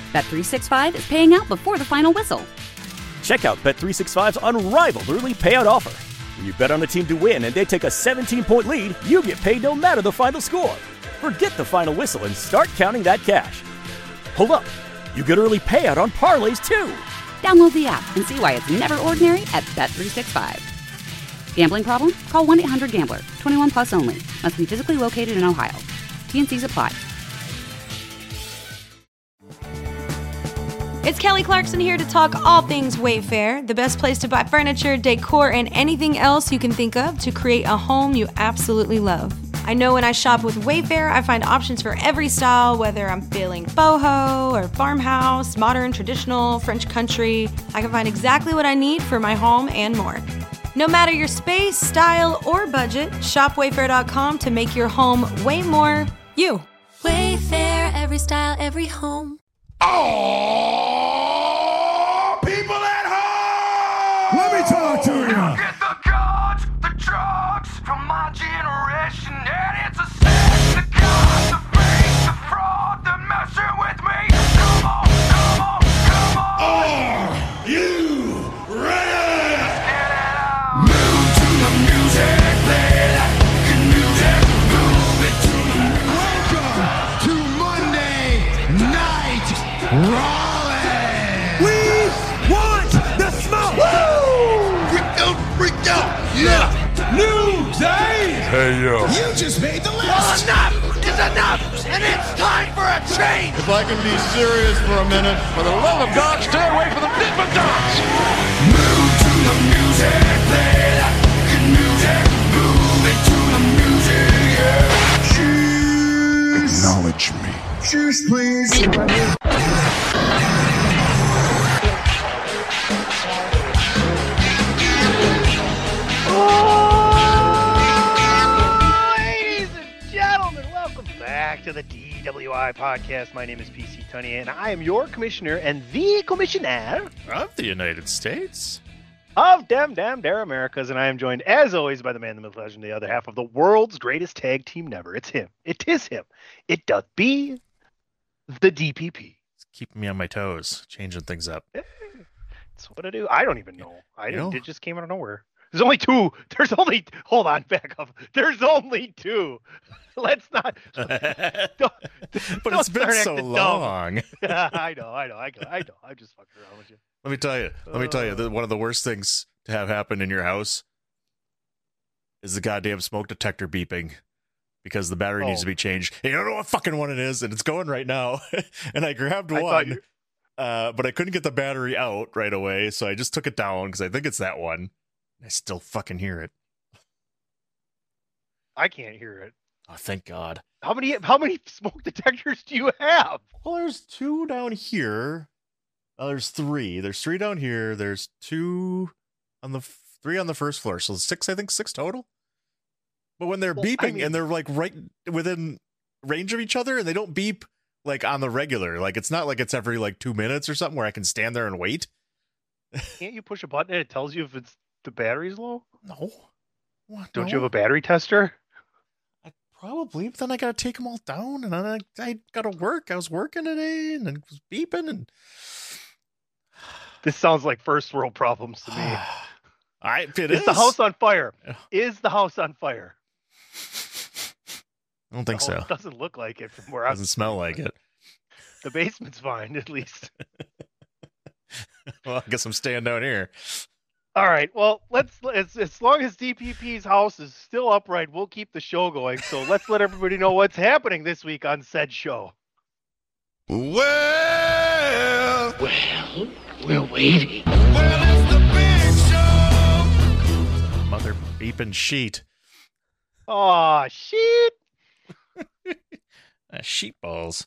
Bet365 is paying out before the final whistle. Check out Bet365's unrivaled early payout offer. When you bet on a team to win and they take a 17-point lead, you get paid no matter the final score. Forget the final whistle and start counting that cash. Hold up. You get early payout on parlays, too. Download the app and see why it's never ordinary at Bet365. Gambling problem? Call 1-800-GAMBLER. 21 plus only. Must be physically located in Ohio. T&Cs apply. It's Kelly Clarkson here to talk all things Wayfair, the best place to buy furniture, decor, and anything else you can think of to create a home you absolutely love. I know when I shop with Wayfair, I find options for every style, whether I'm feeling boho or farmhouse, modern, traditional, French country. I can find exactly what I need for my home and more. No matter your space, style, or budget, shop Wayfair.com to make your home way more you. Wayfair, every style, every home. Oh, people at home! Let me talk to you. Get the guns, the drugs from my generation, and it's a sin. The guns, the fake, the fraud, the messing with me. Come on, come on, come on. Are you ready? Let's get it out. Move to the music, play that good music. Move it to the music. Welcome to Monday Night Raleigh. We want the smoke. Woo! Freak out, yeah. New day. Hey, yo. You just made the list. Well, enough is enough, and it's time for a change. If I can be serious for a minute, for the love of God, stay away from the Dippin' Dots. Move to the music, play that good music. Move it to the music, yeah. Cheese. Acknowledge me. Cheese, please. Ladies and gentlemen, welcome back to the DWI podcast. My name is PC Tunney, and I am your commissioner and the commissioner of the United States of Damn Dare Americas, and I am joined, as always, by the man, the myth, legend, the other half of the world's greatest tag team never. It's him. It is him. It doth be the DPP. It's keeping me on my toes, changing things up. That's what I do. I don't even know. It just came out of nowhere. There's only two. Hold on, back up. There's only two. Let's not. But it's been so long. I know. I'm just fucking around with you. Let me tell you, one of the worst things to have happen in your house is the goddamn smoke detector beeping because the battery needs to be changed. And you don't know what fucking one it is, and it's going right now. And I grabbed one, but I couldn't get the battery out right away, so I just took it down because I think it's that one. I still fucking hear it. I can't hear it. Oh, thank God. How many smoke detectors do you have? Well, there's two down here. There's three. There's three down here. There's three on the first floor. So six total. But when they're beeping and they're like right within range of each other and they don't beep like on the regular, like it's not like it's every like 2 minutes or something where I can stand there and wait. Can't you push a button and it tells you if the battery's low? No. What? Don't you have a battery tester? Probably, but then I gotta take them all down, and then I gotta work. I was working today, and it was beeping, and this sounds like first world problems to me. Is the house on fire? Is the house on fire? I don't think so. It doesn't look like it from where I. Doesn't smell like it. The basement's fine, at least. Well, I guess I'm staying down here. All right. Well, as long as DPP's house is still upright, we'll keep the show going. So let's let everybody know what's happening this week on said show. Well, we're waiting. Well, it's the big show. Mother beeping sheet. Aw, sheet. Sheet balls.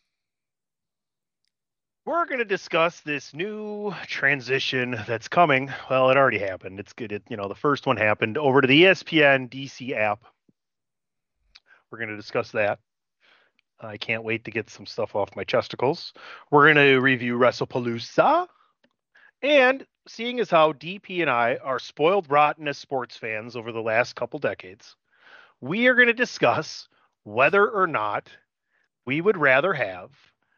We're going to discuss this new transition that's coming. Well, it already happened. It's good. The first one happened over to the ESPN DC app. We're going to discuss that. I can't wait to get some stuff off my chesticles. We're going to review WrestlePalooza. And seeing as how DP and I are spoiled rotten as sports fans over the last couple decades, we are going to discuss whether or not we would rather have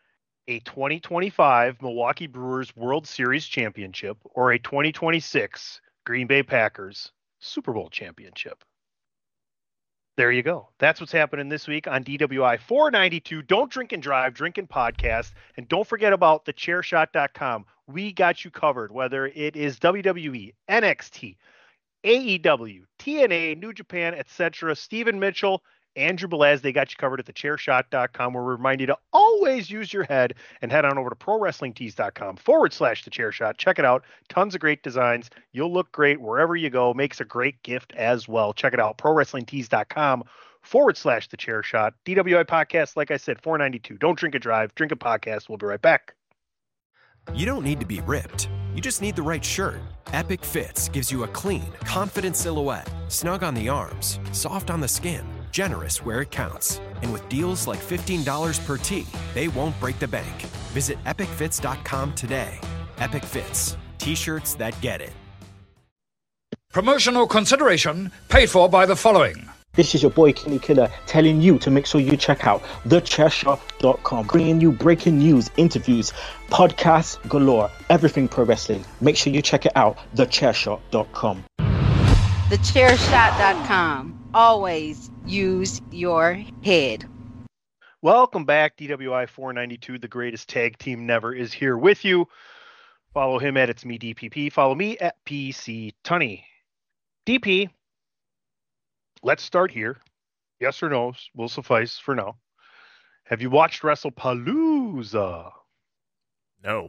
a 2025 Milwaukee Brewers World Series championship or a 2026 Green Bay Packers Super Bowl championship. There you go. That's what's happening this week on DWI 492. Don't drink and drive, drink and podcast. And don't forget about thechairshot.com. We got you covered, whether it is WWE, NXT, AEW, TNA, New Japan, etc. Stephen Mitchell, Andrew Belaz, they got you covered at thechairshot.com, where we remind you to always use your head and head on over to prowrestlingtees.com/thechairshot. Check it out. Tons of great designs. You'll look great wherever you go. Makes a great gift as well. Check it out. prowrestlingtees.com/thechairshot. DWI podcast, like I said, 492. Don't drink and drive. Drink a podcast. We'll be right back. You don't need to be ripped. You just need the right shirt. Epic Fits gives you a clean, confident silhouette, snug on the arms, soft on the skin, generous where it counts. And with deals like $15 per tee, they won't break the bank. Visit epicfits.com today. Epic Fits. T-shirts that get it. Promotional consideration paid for by the following. This is your boy Kenny Killer telling you to make sure you check out thechairshot.com, bringing you breaking news, interviews, podcasts galore, everything pro wrestling. Make sure you check it out, thechairshot.com. Thechairshot.com. Always use your head. Welcome back, DWI 492. The greatest tag team never is here with you. Follow him at It's Me DPP. Follow me at PC Tunney. DP, let's start here. Yes or no will suffice for now. Have you watched WrestlePalooza? No.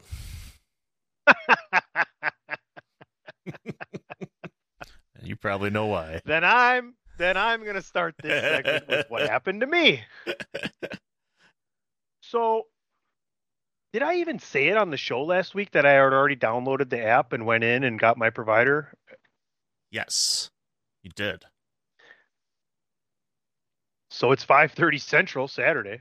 You probably know why. Then I'm going to start this segment with what happened to me. So, did I even say it on the show last week that I had already downloaded the app and went in and got my provider? Yes, you did. So it's 5:30 Central Saturday.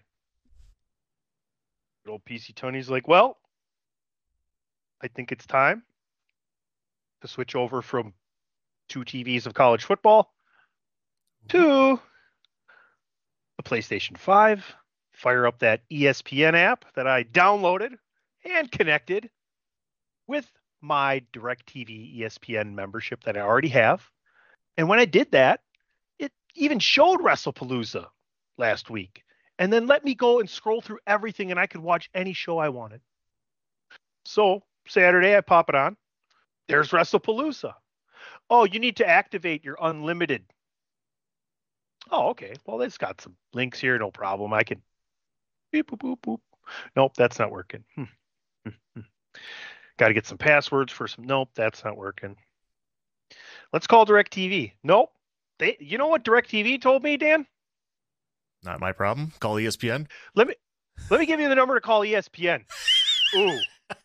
Good old PC Tony's like, well, I think it's time to switch over from 2 TVs of college football to the PlayStation 5. Fire up that ESPN app that I downloaded and connected with my DirecTV ESPN membership that I already have. And when I did that, it even showed WrestlePalooza last week. And then let me go and scroll through everything and I could watch any show I wanted. So Saturday, I pop it on. There's WrestlePalooza. Oh, you need to activate your unlimited. Oh, okay. Well, it's got some links here. No problem. I can beep, boop, boop, boop. Nope, that's not working. Got to get some passwords for some. Nope, that's not working. Let's call DirecTV. Nope. You know what DirecTV told me, Dan? Not my problem. Call ESPN. Let me give you the number to call ESPN. Ooh.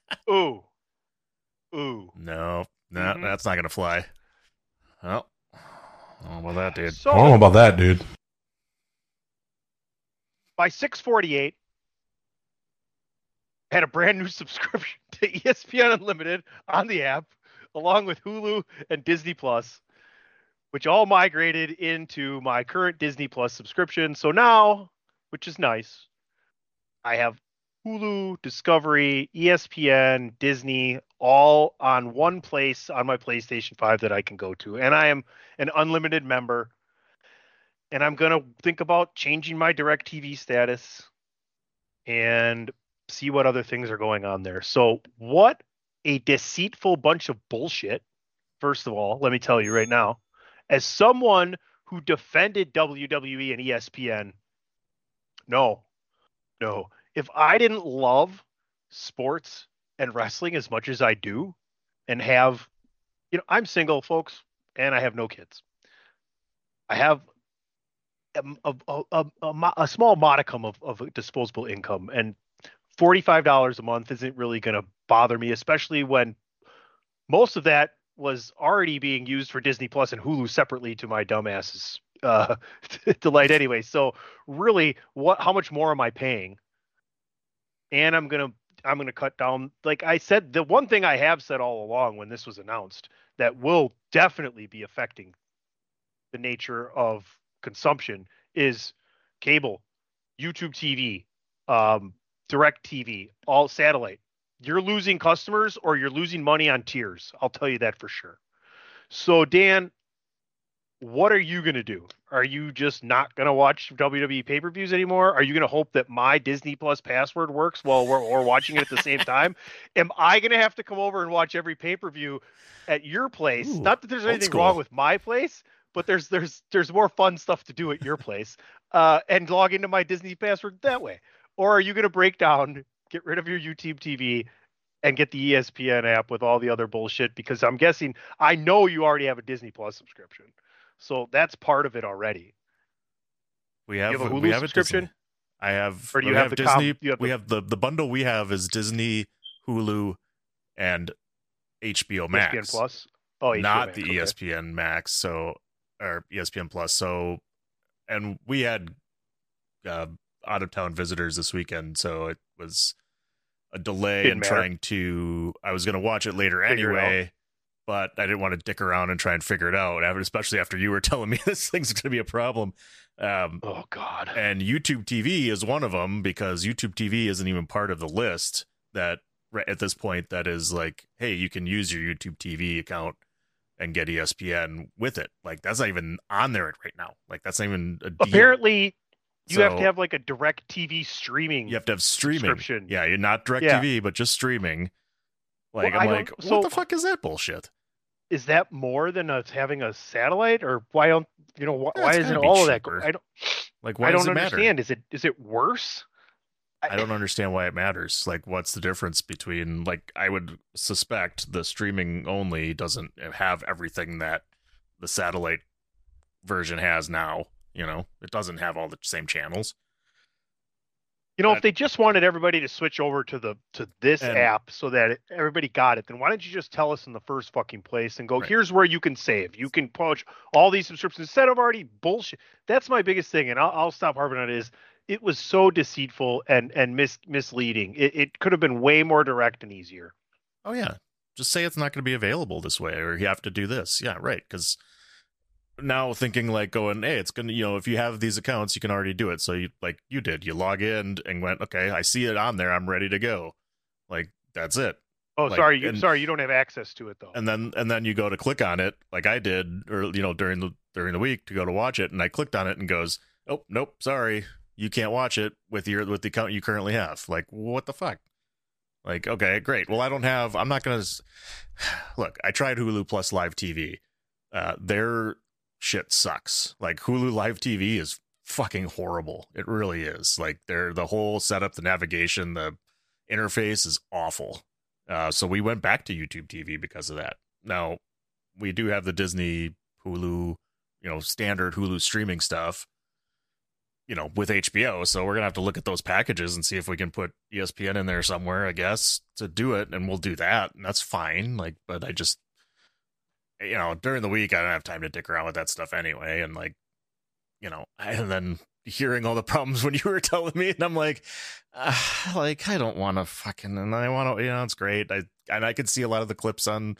No, that's not gonna fly. Oh, I don't know about that, dude. I don't know about that, dude. By 6:48, I had a brand new subscription to ESPN Unlimited on the app, along with Hulu and Disney Plus, which all migrated into my current Disney Plus subscription. So now, which is nice, I have Hulu, Discovery, ESPN, Disney, all on one place on my PlayStation 5 that I can go to. And I am an unlimited member. And I'm going to think about changing my DirecTV status and see what other things are going on there. So what a deceitful bunch of bullshit. First of all, let me tell you right now, as someone who defended WWE and ESPN, no. If I didn't love sports and wrestling as much as I do and have, I'm single, folks, and I have no kids. I have a small modicum of disposable income, and $45 a month isn't really going to bother me, especially when most of that was already being used for Disney Plus and Hulu separately to my dumbasses delight anyway. So really, how much more am I paying? And I'm gonna cut down. Like I said, the one thing I have said all along when this was announced that will definitely be affecting the nature of consumption is cable, YouTube TV, DirecTV, all satellite, you're losing customers or you're losing money on tiers. I'll tell you that for sure. So, Dan, what are you going to do? Are you just not going to watch WWE pay-per-views anymore? Are you going to hope that my Disney Plus password works while we're watching it at the same time? Am I going to have to come over and watch every pay-per-view at your place? Ooh, not that there's anything wrong with my place, but there's more fun stuff to do at your place, and log into my Disney password that way. Or are you going to break down, get rid of your YouTube TV, and get the ESPN app with all the other bullshit? Because I'm guessing, I know you already have a Disney Plus subscription, so that's part of it already. We have a Hulu we have subscription. Disney. I have. Or do you we have the Disney? we have the bundle we have is Disney, Hulu, and HBO Max. ESPN Plus. Oh, HBO not Max, the okay. ESPN Max. So, or ESPN Plus. So, and we had out of town visitors this weekend, so it was a delay in trying to. I was going to watch it later anyway, but I didn't want to dick around and try and figure it out. Especially after you were telling me this thing's going to be a problem. Oh God! And YouTube TV is one of them, because YouTube TV isn't even part of the list that at this point that is like, hey, you can use your YouTube TV account and get ESPN with it. Like, that's not even on there right now. Like, that's not even a deal. Apparently, you have to have like a DirecTV streaming. You have to have streaming. Subscription. Yeah, you're not DirecTV, but just streaming. Like, Well, I'm like, what the fuck is that bullshit? Is that more than us having a satellite, or why don't why it's isn't gotta be all of that? cheaper. I don't. Like, why I does don't it matter? understand. Is it worse? I don't understand why it matters. Like, what's the difference between, like, I would suspect the streaming only doesn't have everything that the satellite version has now. You know, it doesn't have all the same channels. If they just wanted everybody to switch over to this app so that everybody got it, then why don't you just tell us in the first fucking place and go, here's where you can save. You can poach all these subscriptions instead of already bullshit. That's my biggest thing, and I'll stop harping on it. Is it was so deceitful and misleading. It could have been way more direct and easier. Oh yeah, just say it's not going to be available this way, or you have to do this. Yeah, right. Because now thinking like going, hey, it's gonna, if you have these accounts, you can already do it. So you did, you log in and went, okay, I see it on there, I'm ready to go. Like, that's it. Oh, like, sorry, you don't have access to it though. And then you go to click on it, like I did, or during the week to go to watch it, and I clicked on it and goes, oh nope, sorry, you can't watch it with the account you currently have. Like, what the fuck? Like, okay, great. Well, I'm not gonna look. I tried Hulu Plus Live TV. Their shit sucks. Like, Hulu Live TV is fucking horrible. It really is. Like, the whole setup, the navigation, the interface is awful. So we went back to YouTube TV because of that. Now, we do have the Disney Hulu, standard Hulu streaming stuff, with HBO. So we're going to have to look at those packages and see if we can put ESPN in there somewhere, I guess, to do it. And we'll do that. And that's fine. Like, but I just, during the week, I don't have time to dick around with that stuff anyway. And and then hearing all the problems when you were telling me, and I'm like, I don't want to fucking, and I want to, it's great. I could see a lot of the clips on,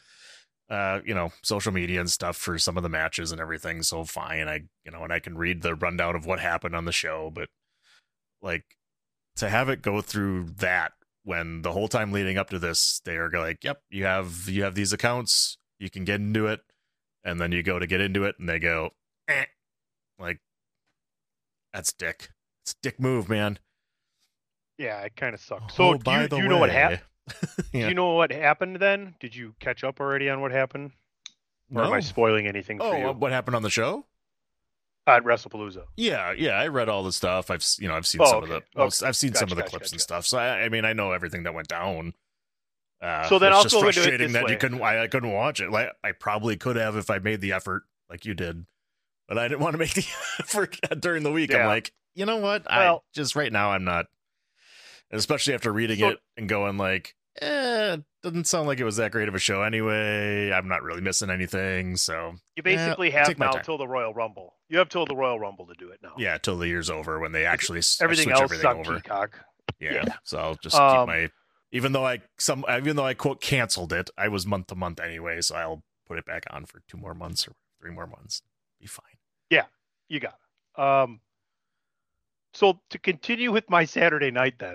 social media and stuff for some of the matches and everything. So fine. And I can read the rundown of what happened on the show, but like, to have it go through that when the whole time leading up to this, they are like, yep, you have these accounts, you can get into it. And then you go to get into it and they go, like, that's dick. It's a dick move, man. Yeah, it kind of sucked. So do you know what happened? Yeah. Do you know what happened then? Did you catch up already on what happened? Or am I spoiling anything for you? What happened on the show? At WrestlePalooza. Yeah, I read all the stuff. I've seen some of the I've seen some of the clips and stuff. So I know everything that went down. So then I'll just go into it frustrating this that way. I couldn't watch it. Like, I probably could have if I made the effort like you did, but I didn't want to make the effort during the week. Yeah. I'm like, you know what? Well, I just right now I'm not, and especially after reading it and going like, it doesn't sound like it was that great of a show anyway. I'm not really missing anything. So you basically have now till the Royal Rumble. You have till the Royal Rumble to do it now. Yeah, till the year's over when they actually everything switch else everything on over. Peacock. Yeah, so I'll just keep my. Even though I quote canceled it, I was month to month anyway, so I'll put it back on for 2 more months or 3 more months. Be fine. Yeah, you got it. So to continue with my Saturday night then.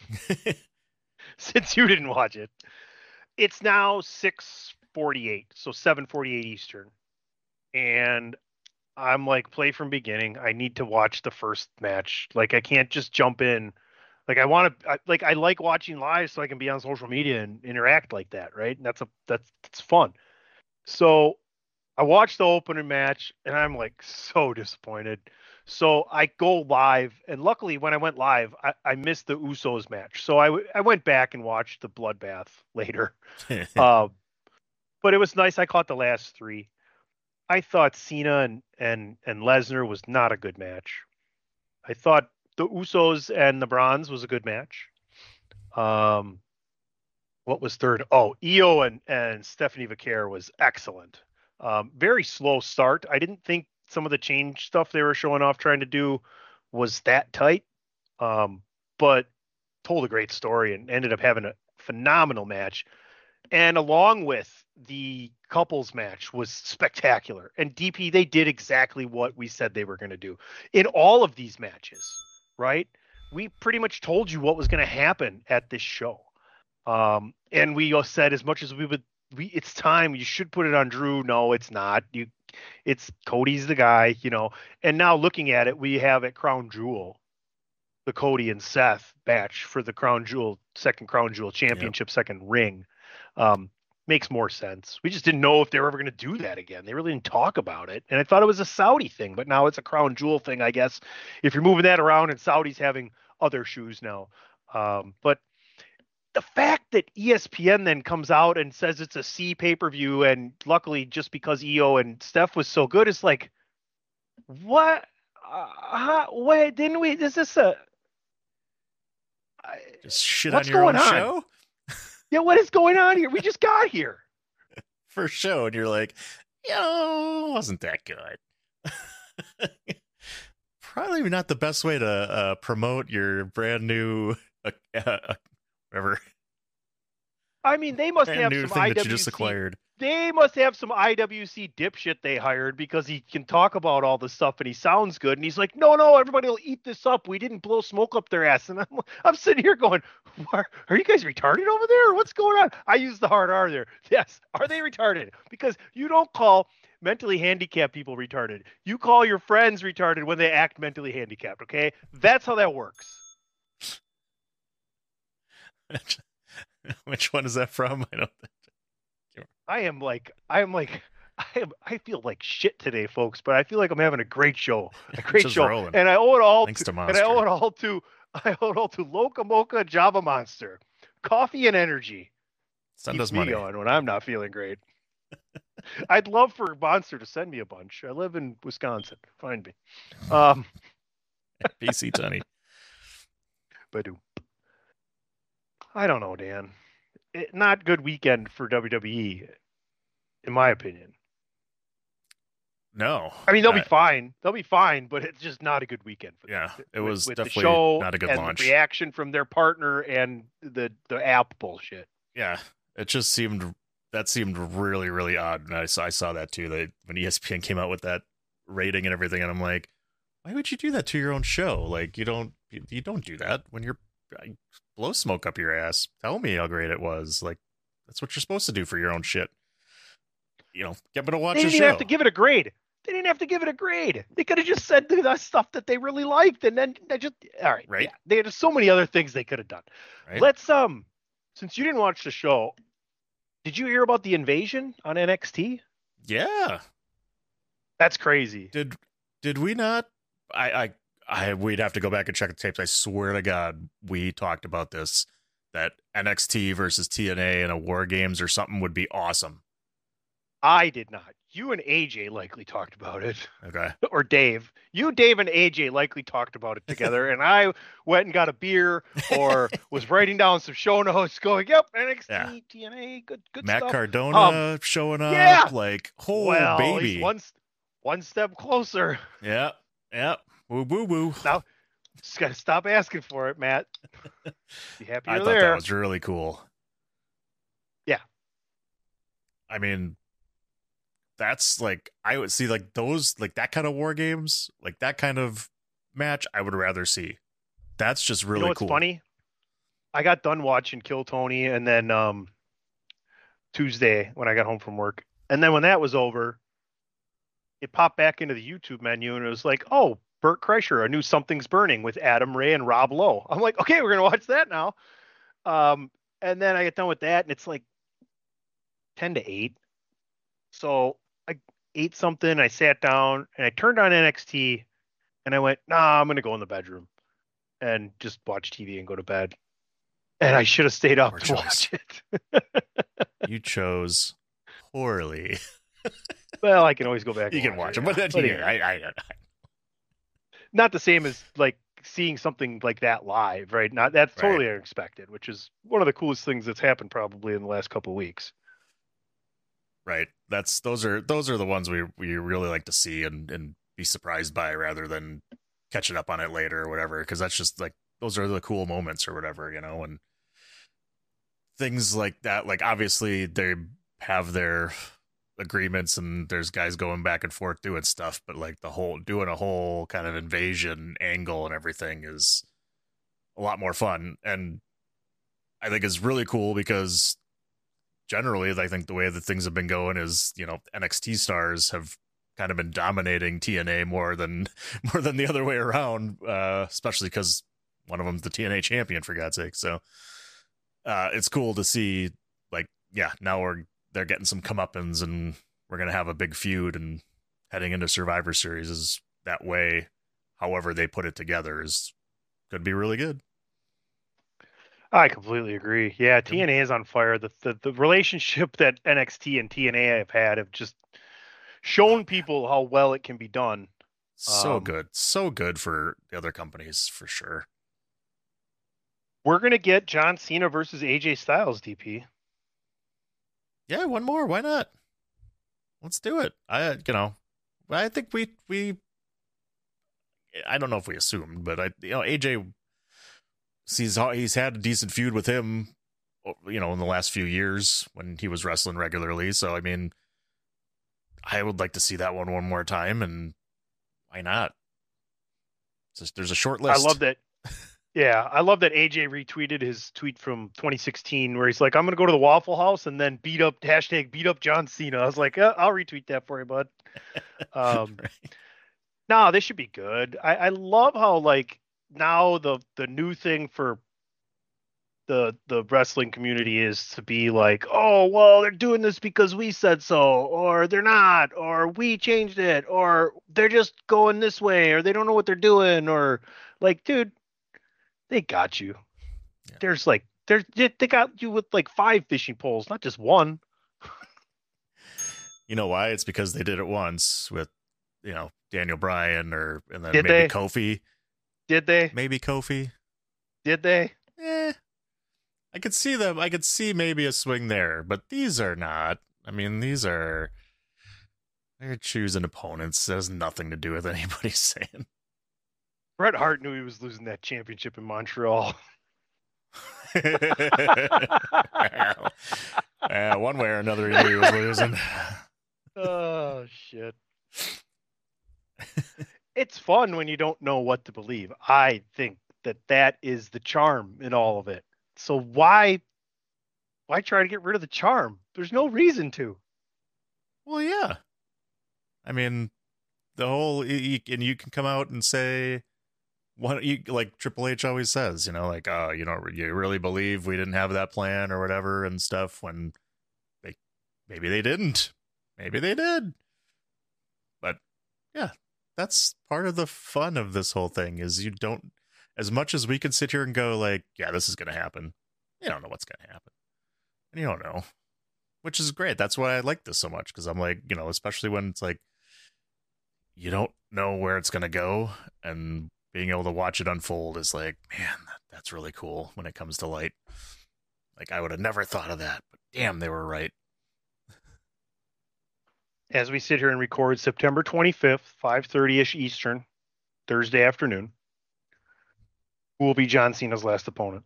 Since you didn't watch it. It's now 6:48, so 7:48 Eastern. And I'm like, play from beginning. I need to watch the first match. Like, I can't just jump in. Like, I like watching live so I can be on social media and interact like that, right? And that's fun. So I watched the opening match and I'm like so disappointed. So I go live, and luckily when I went live, I missed the Usos match. So I went back and watched the bloodbath later. But it was nice. I caught the last three. I thought Cena and Lesnar was not a good match. I thought the Usos and the Bronze was a good match. What was third? Oh, Io and Stephanie Vaquer was excellent. Very slow start. I didn't think some of the change stuff they were showing off trying to do was that tight. But told a great story and ended up having a phenomenal match. And along with the couples match was spectacular. And DP, they did exactly what we said they were going to do in all of these matches, right? We pretty much told you what was going to happen at this show. And we all said, as much as it's time, you should put it on Drew. No, it's not. It's Cody's the guy, and now looking at it, we have at Crown Jewel, the Cody and Seth match for the second Crown Jewel championship, second ring. Makes more sense. We just didn't know if they were ever going to do that again. They really didn't talk about it. And I thought it was a Saudi thing, but now it's a Crown Jewel thing, I guess, if you're moving that around, and Saudi's having other shoes now. But the fact that ESPN then comes out and says it's a C pay-per-view, and luckily just because Io and Steph was so good, it's like, what? Wait, didn't we? Is this a... Just shit on your own show? Yeah, what is going on here? We just got here. First show, and you're like, wasn't that good. Probably not the best way to promote your brand new whatever. I mean, they must have some thing that you just acquired. They must have some IWC dipshit they hired because he can talk about all this stuff and he sounds good. And he's like, no, everybody will eat this up. We didn't blow smoke up their ass. And I'm sitting here going, are you guys retarded over there? Or what's going on? I use the hard R there. Yes. Are they retarded? Because you don't call mentally handicapped people retarded. You call your friends retarded when they act mentally handicapped. Okay. That's how that works. Which one is that from? I feel like shit today, folks, but I feel like I'm having a great show. Rolling. And I owe it all Thanks to Monster. And I owe it all to Loca Mocha Java Monster. Coffee and energy. Send Keeps us money me going when I'm not feeling great. I'd love for Monster to send me a bunch. I live in Wisconsin. Find me. PC Tony. Badoo. I don't know, Dan. Not good weekend for WWE, in my opinion. No. I mean, they'll be fine. They'll be fine, but it's just not a good weekend for them. Yeah, it was with definitely the show not a good and launch. The reaction from their partner and the app bullshit. Yeah, it just seemed really, really odd. And I saw that too. When ESPN came out with that rating and everything, and I'm like, why would you do that to your own show? Like, you don't do that when you're blow smoke up your ass. Tell me how great it was. Like, that's what you're supposed to do for your own shit. Get me to watch a show. They didn't have to give it a grade. They could have just said the stuff that they really liked, and then they just all right. Right. Yeah, they had so many other things they could have done. Right. Let's since you didn't watch the show, did you hear about the invasion on NXT? Yeah. That's crazy. Did we not? We'd have to go back and check the tapes. I swear to God, we talked about this, that NXT versus TNA in a War Games or something would be awesome. I did not. You and AJ likely talked about it. Okay. Or Dave. You, Dave, and AJ likely talked about it together, and I went and got a beer or was writing down some show notes going, yep, NXT, TNA, good Matt stuff. Cardona showing up. Yeah. Like, baby. One step closer. Yeah. Yeah. Woo. Now, just got to stop asking for it, Matt. Be happy I you're thought there. that was really cool. Yeah. I mean, that's like, I would see like those, like that kind of War Games, like that kind of match, I would rather see. That's just really what's cool. Funny? I got done watching Kill Tony, and then Tuesday when I got home from work, and then when that was over, it popped back into the YouTube menu, and it was like, oh, Bert Kreischer, A New Something's Burning with Adam Ray and Rob Lowe. I'm like, okay, we're gonna watch that now. And then I get done with that, and it's like 10 to 8. So I ate something, I sat down, and I turned on NXT, and I went, nah, I'm gonna go in the bedroom and just watch TV and go to bed. And I should have stayed up to watch it. You chose poorly. Well, I can always go back. You can watch it, but that's not the same as like seeing something like that live, right? That's totally unexpected, which is one of the coolest things that's happened probably in the last couple of weeks. Right. Those are the ones we really like to see and be surprised by rather than catching up on it later or whatever. Because that's just like those are the cool moments or whatever, and things like that. Like obviously they have their agreements and there's guys going back and forth doing stuff, but like doing a whole kind of invasion angle and everything is a lot more fun, and I think is really cool because generally I think the way that things have been going is NXT stars have kind of been dominating TNA more than the other way around, especially because one of them's the TNA champion, for God's sake. So it's cool to see, like, now they're getting some comeuppance, and we're going to have a big feud, and heading into Survivor Series is that way. However they put it together could be really good. I completely agree. Yeah, TNA is on fire. The relationship that NXT and TNA have just shown people how well it can be done. So good for the other companies, for sure. We're going to get John Cena versus AJ Styles, DP. Yeah, one more. Why not? Let's do it. I think we I don't know if we assumed, but AJ he's had a decent feud with him, in the last few years when he was wrestling regularly. So, I mean, I would like to see that one more time, and why not? There's a short list. I love that. Yeah, I love that AJ retweeted his tweet from 2016 where he's like, I'm going to go to the Waffle House and then beat up John Cena. I was like, I'll retweet that for you, bud. Right. No, this should be good. I love how, like, now the new thing for the wrestling community is to be like, oh, well, they're doing this because we said so, or they're not, or we changed it, or they're just going this way, or they don't know what they're doing, or like, dude, they got you. Yeah. They got you with like 5 fishing poles, not just one. You know why? It's because they did it once with, Daniel Bryan and then maybe Kofi. Did they? Maybe Kofi. Did they? I could see them. I could see maybe a swing there, but these are not. I mean, they're choosing opponents. That has nothing to do with anybody saying. Bret Hart knew he was losing that championship in Montreal. One way or another, he knew he was losing. Oh, shit. It's fun when you don't know what to believe. I think that is the charm in all of it. So why try to get rid of the charm? There's no reason to. Well, yeah. I mean, the whole, and you can come out and say, like Triple H always says, like, you really believe we didn't have that plan or whatever and stuff, when maybe they didn't. Maybe they did. But yeah, that's part of the fun of this whole thing is you don't, as much as we can sit here and go like, yeah, this is going to happen. You don't know what's going to happen. And you don't know, which is great. That's why I like this so much. Cause I'm like, especially when it's like, you don't know where it's going to go, and being able to watch it unfold is like, man, that's really cool when it comes to light. Like, I would have never thought of that, but damn, they were right. As we sit here and record September 25th, 5:30-ish Eastern, Thursday afternoon, who will be John Cena's last opponent?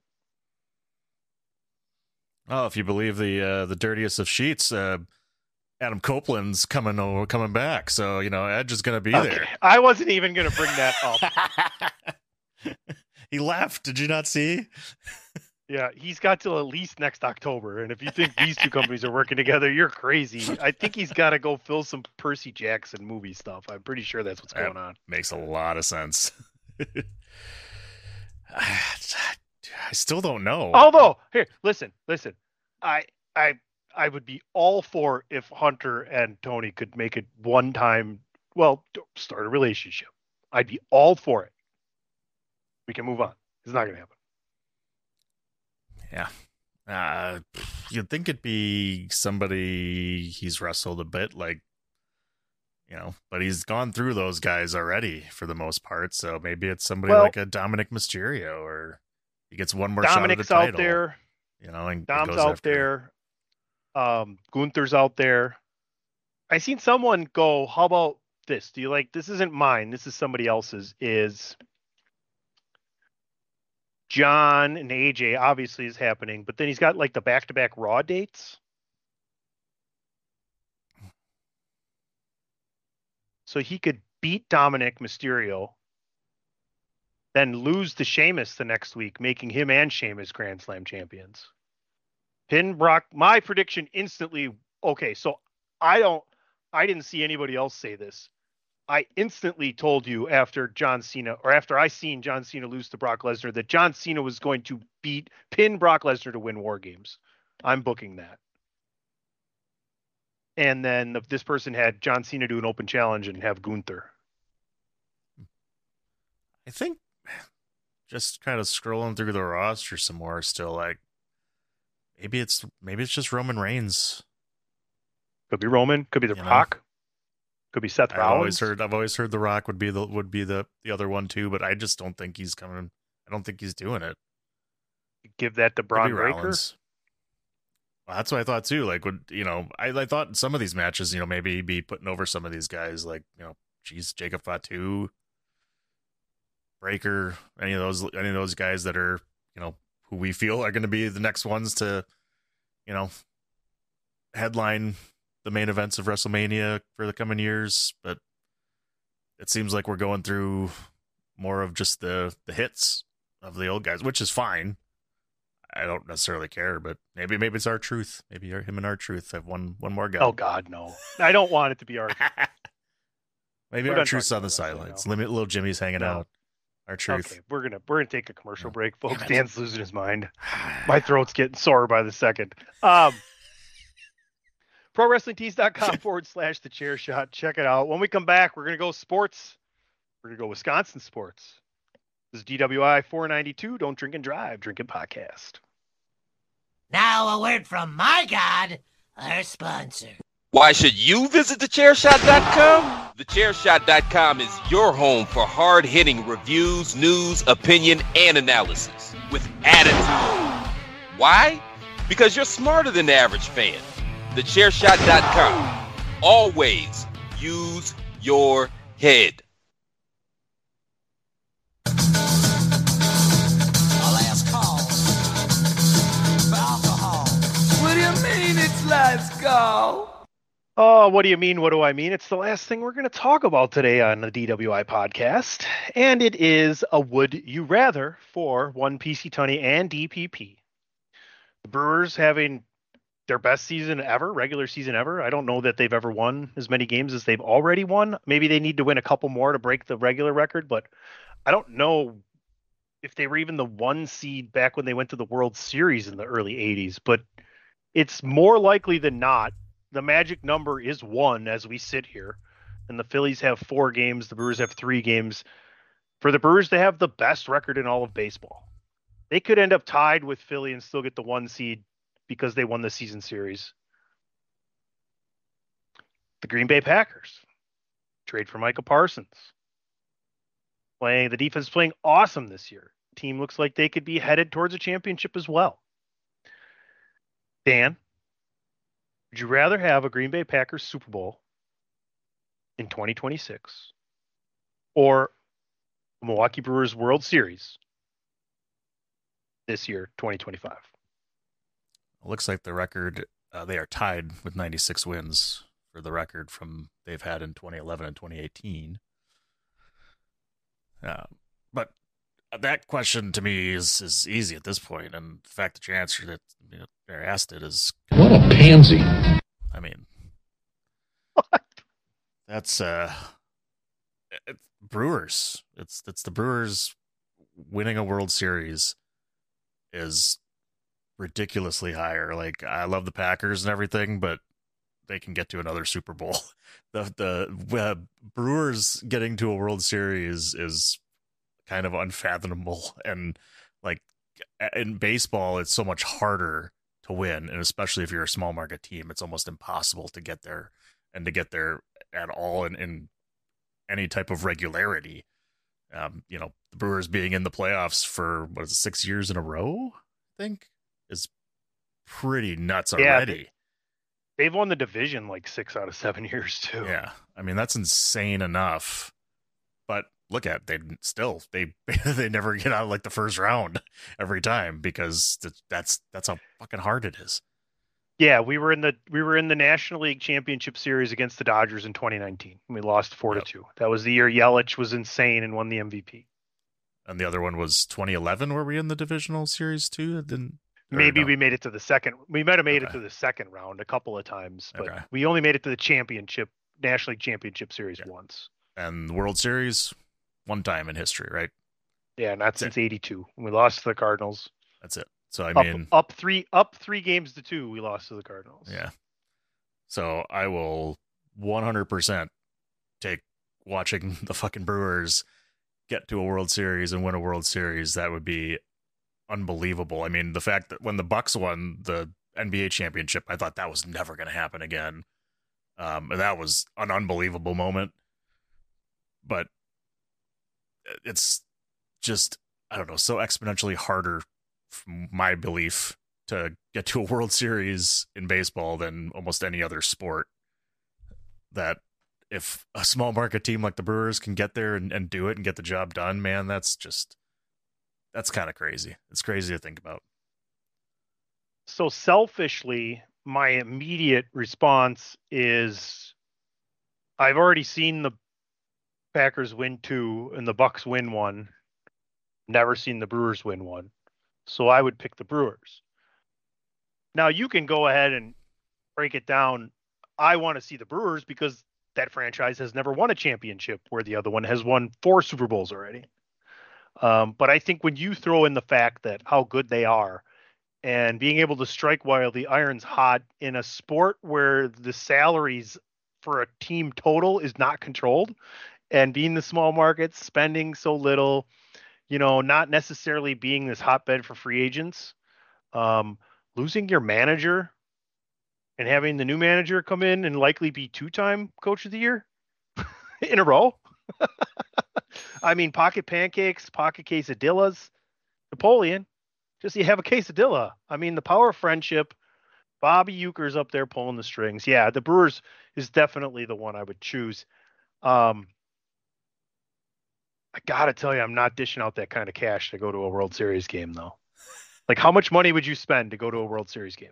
Oh, if you believe the dirtiest of sheets, Adam Copeland's coming back. So, Edge is going to be there. I wasn't even going to bring that up. He left. Did you not see? Yeah, he's got till at least next October. And if you think these two companies are working together, you're crazy. I think he's got to go fill some Percy Jackson movie stuff. I'm pretty sure that's what's going on. Makes a lot of sense. I still don't know. Although, here, listen. I would be all for if Hunter and Tony could make it one time, start a relationship. I'd be all for it. We can move on. It's not going to happen. Yeah. You'd think it'd be somebody he's wrestled a bit, like, but he's gone through those guys already for the most part. So maybe it's somebody like a Dominic Mysterio, or he gets one more Dominic's shot at the title. Out there. And Dom's goes out after there. Gunther's out there. I seen someone go, how about this? Do you like, this isn't mine, this is somebody else's, is John and AJ obviously is happening, but then he's got like the back-to-back Raw dates. So he could beat Dominic Mysterio, then lose to Sheamus the next week, making him and Sheamus Grand Slam champions. Pin Brock, my prediction instantly, okay, so I didn't see anybody else say this. I instantly told you after I seen John Cena lose to Brock Lesnar that John Cena was going to pin Brock Lesnar to win War Games. I'm booking that. And then this person had John Cena do an open challenge and have Gunther. I think just kind of scrolling through the roster some more still, like maybe it's just Roman Reigns. Could be Roman, could be The Rock. Could be Seth Rollins. I've always heard The Rock would be the other one too, but I just don't think he's coming. I don't think he's doing it. Give that to Braun Breaker. Well, that's what I thought too. Like, I thought in some of these matches, maybe he'd be putting over some of these guys, like, Jacob Fatu, Breaker, any of those guys that are, who we feel are going to be the next ones to, headline the main events of WrestleMania for the coming years. But it seems like we're going through more of just the hits of the old guys, which is fine. I don't necessarily care, but maybe it's R-Truth. Maybe him and R-Truth have one more guy. Oh God, no! I don't want it to be R-Truth. Maybe R-Truth's on the sidelines. Little Jimmy's hanging out. R-Truth. Okay, we're gonna take a commercial break, folks. Dan's losing his mind. My throat's getting sore by the second. ProWrestlingTees.com/TheChairShot. Check it out. When we come back, we're gonna go sports. We're gonna go Wisconsin sports. This is DWI 492. Don't drink and drive. Drinking podcast. Now a word from my God, our sponsor. Why should you visit thechairshot.com? Thechairshot.com is your home for hard-hitting reviews, news, opinion, and analysis with attitude. Why? Because you're smarter than the average fan. Thechairshot.com. Always use your head. Last call for alcohol. What do you mean it's last call? Oh, what do you mean? What do I mean? It's the last thing we're going to talk about today on the DWI podcast. And it is a would you rather for one PC Tunney and DPP. The Brewers having their best season ever, regular season ever. I don't know that they've ever won as many games as they've already won. Maybe they need to win a couple more to break the regular record, but I don't know if they were even the 1 seed back when they went to the World Series in the early 80s, but it's more likely than not. The magic number is 1 as we sit here, and the Phillies have 4 games. The Brewers have 3 games. For the Brewers to have the best record in all of baseball, they could end up tied with Philly and still get the 1 seed because they won the season series. The Green Bay Packers trade for Micah Parsons. The defense is playing awesome this year. Team looks like they could be headed towards a championship as well. Dan, would you rather have a Green Bay Packers Super Bowl in 2026 or a Milwaukee Brewers World Series this year, 2025? It looks like the record, they are tied with 96 wins for the record from they've had in 2011 and 2018. But That question to me is easy at this point, and the fact that you answered it, or asked it, is what a pansy. I mean, that's Brewers. It's the Brewers winning a World Series is ridiculously higher. Like, I love the Packers and everything, but they can get to another Super Bowl. The Brewers getting to a World Series is kind of unfathomable, and like in baseball, it's so much harder to win, and especially if you're a small market team, it's almost impossible to get there, and to get there at all in any type of regularity. The Brewers being in the playoffs for 6 years in a row, I think, is pretty nuts already. Yeah, they've won the division like 6 out of 7 years too. Yeah, I mean, that's insane enough. But look at they never get out of like the first round every time, because that's how fucking hard it is. Yeah, we were in the National League Championship Series against the Dodgers in 2019. We lost 4-2. That was the year Yelich was insane and won the MVP. And the other one was 2011. Were we in the divisional series too? Maybe we made it to the second. We might have made it to the second round a couple of times, but we only made it to the National League Championship Series once. And the World Series one time in history, right? Yeah, not since '82 when we lost to the Cardinals. That's it. So I mean, up 3-2, we lost to the Cardinals. Yeah. So I will 100% take watching the fucking Brewers get to a World Series and win a World Series. That would be unbelievable. I mean, the fact that when the Bucks won the NBA championship, I thought that was never going to happen again. That was an unbelievable moment. But it's just, I don't know, so exponentially harder, from my belief, to get to a World Series in baseball than almost any other sport. That if a small market team like the Brewers can get there and do it and get the job done, man, that's kind of crazy. It's crazy to think about. So selfishly, my immediate response is I've already seen the Packers win 2 and the Bucks win 1. Never seen the Brewers win 1. So I would pick the Brewers. Now you can go ahead and break it down. I want to see the Brewers because that franchise has never won a championship, where the other one has won 4 Super Bowls already. But I think when you throw in the fact that how good they are and being able to strike while the iron's hot in a sport where the salaries for a team total is not controlled, and being the small markets, spending so little, not necessarily being this hotbed for free agents, losing your manager and having the new manager come in and likely be 2-time coach of the year in a row. I mean, pocket pancakes, pocket quesadillas, Napoleon, just you have a quesadilla. I mean, the power of friendship. Bobby Euchre's up there pulling the strings. Yeah, the Brewers is definitely the one I would choose. I got to tell you, I'm not dishing out that kind of cash to go to a World Series game, though. Like, how much money would you spend to go to a World Series game?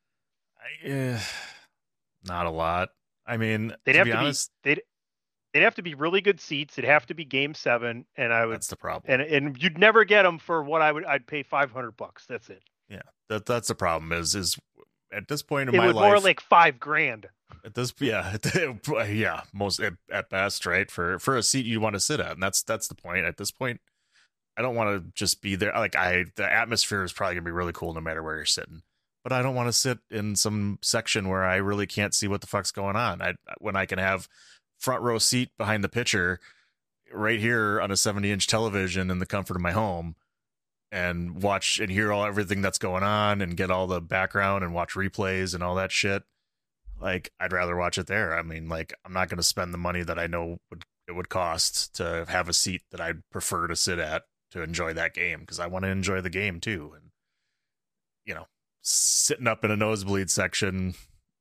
Not a lot. I mean, they'd to be honest, they'd have to be really good seats. It'd have to be Game 7, and that's the problem. And you'd never get them for what I'd pay $500. That's it. Yeah, that's the problem. Is at this point in my life, it was more like $5,000. At this, yeah, most at best, right? For a seat you want to sit at, and that's the point. At this point, I don't want to just be there. Like the atmosphere is probably gonna be really cool no matter where you're sitting, but I don't want to sit in some section where I really can't see what the fuck's going on. When I can have front row seat behind the pitcher right here on a 70-inch television in the comfort of my home, and watch and hear everything that's going on and get all the background and watch replays and all that shit. Like, I'd rather watch it there. I mean, like, I'm not going to spend the money that I know it would cost to have a seat that I'd prefer to sit at to enjoy that game, because I want to enjoy the game too. And, sitting up in a nosebleed section,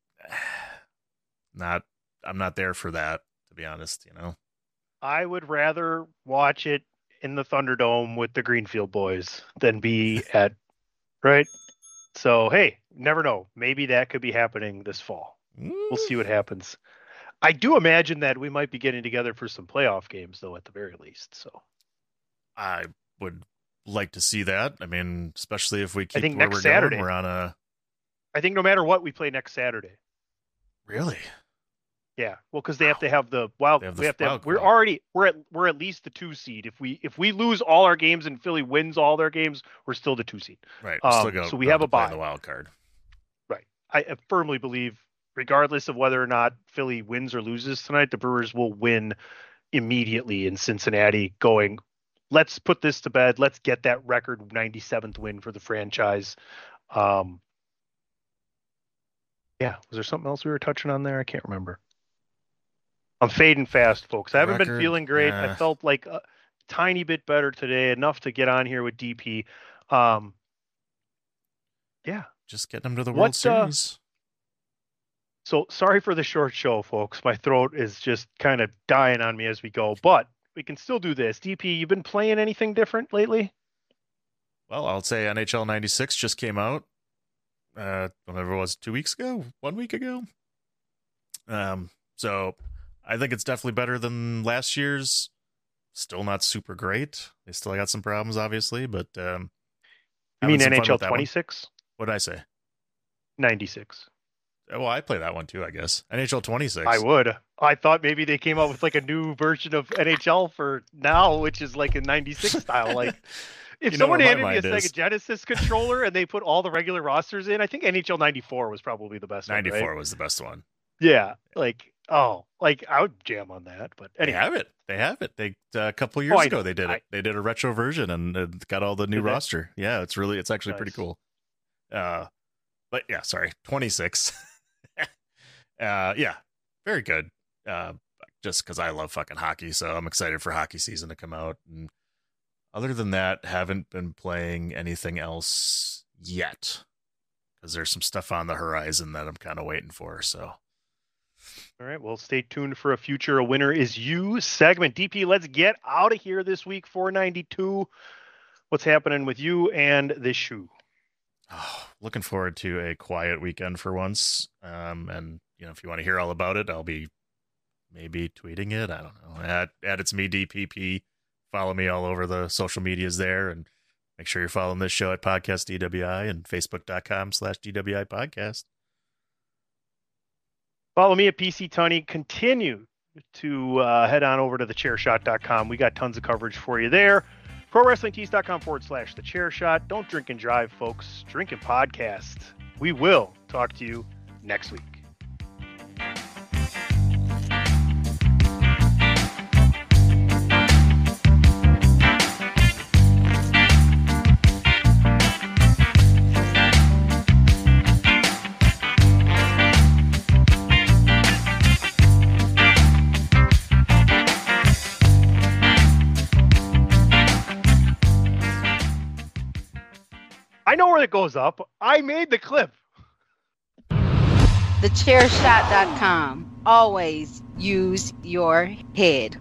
I'm not there for that, to be honest, I would rather watch it in the Thunderdome with the Greenfield boys than be at, right? So, hey, never know. Maybe that could be happening this fall. We'll see what happens. I do imagine that we might be getting together for some playoff games, though, at the very least. So, I would like to see that. I mean, especially if we keep think where next we're Saturday. going. We're on a... I think no matter what, we play next Saturday. Really? Yeah. Well, because they have to have the wild. We're at least the 2 seed. If we lose all our games and Philly wins all their games, we're still the 2 seed. Right. So we have a bye. The wild card. Right. I firmly believe, regardless of whether or not Philly wins or loses tonight, the Brewers will win immediately in Cincinnati. Going, let's put this to bed. Let's get that record 97th win for the franchise. Yeah. Was there something else we were touching on there? I can't remember. I'm fading fast, folks. I haven't been feeling great. I felt like a tiny bit better today, enough to get on here with DP. Yeah. Just getting them to the World Series. So sorry for the short show, folks. My throat is just kind of dying on me as we go, but we can still do this. DP, you been playing anything different lately? Well, I'll say NHL 96 just came out. Whenever it was, 2 weeks ago, 1 week ago. So I think it's definitely better than last year's. Still not super great. They still got some problems, obviously, but you mean NHL 26? What did I say? 96. Well, I play that one too, I guess. NHL 26. I would. I thought maybe they came out with like a new version of NHL for now, which is like a 96 style. Like, if someone handed me a Sega Genesis controller and they put all the regular rosters in, I think NHL 94 was probably the best 94 one, right? was the best one. Yeah. Like, I would jam on that. But anyway. They have it. They a couple years ago they did it. They did a retro version and it got all the new roster. Yeah, it's actually pretty cool. But yeah, sorry, 26. Yeah, very good. Just because I love fucking hockey, so I'm excited for hockey season to come out. And other than that, haven't been playing anything else yet because there's some stuff on the horizon that I'm kind of waiting for. So, all right, well, stay tuned for a future "A Winner Is You" segment. DP, let's get out of here this week. 492. What's happening with you and this shoe? Oh, looking forward to a quiet weekend for once. And if you want to hear all about it, I'll be maybe tweeting it. I don't know. At It's Me DPP. Follow me all over the social medias there, and make sure you're following this show at Podcast DWI and Facebook.com/DWI Podcast. Follow me at PC Tunney. Continue to head on over to thechairshot.com. We got tons of coverage for you there. ProWrestlingTees.com/thechairshot. Don't drink and drive, folks. Drink and podcast. We will talk to you next week. I know where it goes up. I made the clip. Thechairshot.com. Always use your head.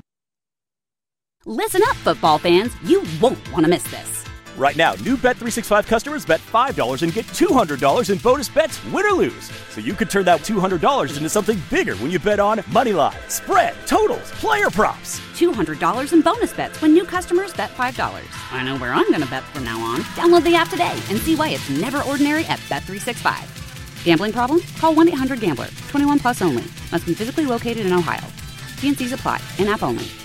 Listen up, football fans. You won't want to miss this. Right now, new Bet365 customers bet $5 and get $200 in bonus bets, win or lose. So you could turn that $200 into something bigger when you bet on money line, spread, totals, player props. $200 in bonus bets when new customers bet $5. I know where I'm going to bet from now on. Download the app today and see why it's never ordinary at Bet365. Gambling problem? Call 1-800-GAMBLER. 21 plus only. Must be physically located in Ohio. TNCs apply. In-app only.